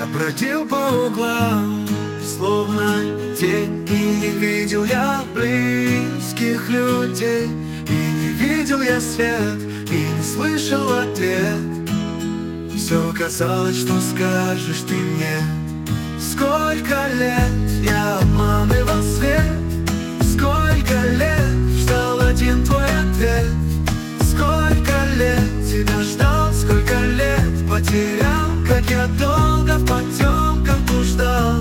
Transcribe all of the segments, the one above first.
бродил по углам, словно тень, и не видел я близких людей, и не видел я свет, и не слышал ответ. Все казалось, что скажешь ты мне. Сколько лет я обманывал свет, сколько лет ждал один твой ответ. Сколько лет тебя ждал, сколько лет потерял, как я долго в потемках блуждал.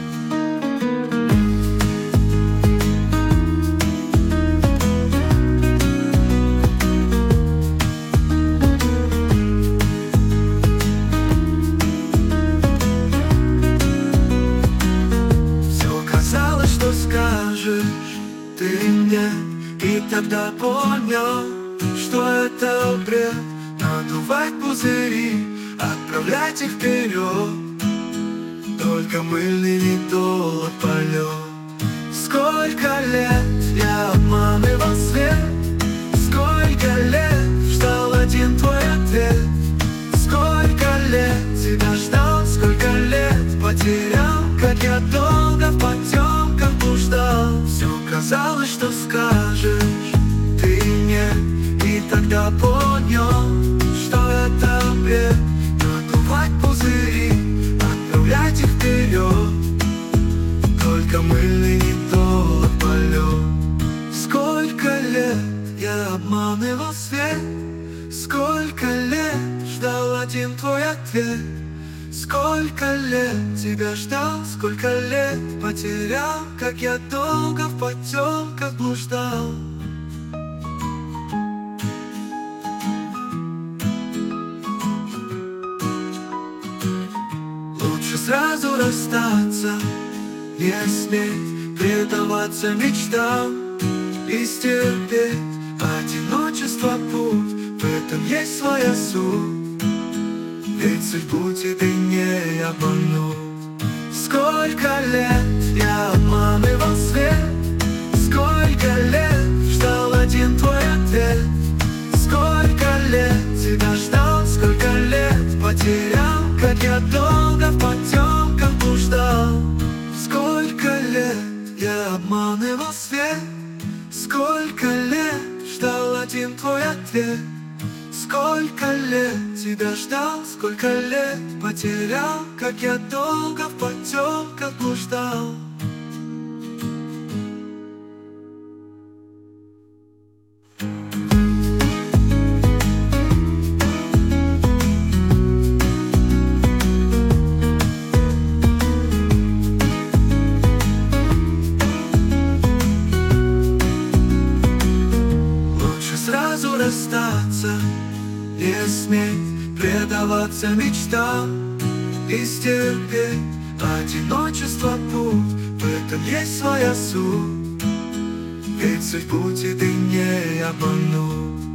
Все казалось, что скажешь ты мне, и тогда понял, что это бред. Надувать пузыри, отправлять их вперед, только мыльный недолг полет. Сколько лет я обманывал свет, сколько лет ждал один твой ответ. Сколько лет тебя ждал, сколько лет потерял, как я долго в потемках блуждал. Все казалось, что скажешь ты мне, и тогда понял, что это бред. Надувать пузыри, отправлять их вперед, только мыльный недолг полет. Сколько лет я обманывал свет, сколько лет ждал один твой ответ. Сколько лет тебя ждал, сколько лет потерял, как я долго в потемках блуждал. Лучше сразу расстаться, не сметь предаваться мечтам и стерпеть одиночество путь, в этом есть своя суть. Ведь судьбу тебе не обмануть. Сколько лет я обманывал свет, сколько лет ждал один твой ответ. Сколько лет тебя ждал, сколько лет потерял, как я долго в потемках блуждал. Сколько лет я обманывал свет, сколько лет ждал один твой ответ. Сколько лет тебя ждал, сколько лет потерял, как я долго в потемках блуждал. Лучше сразу расстаться, не сметь предаваться мечтам и стерпеть одиночество путь, в этом есть своя суть. Ведь судьбу тебе не обмануть.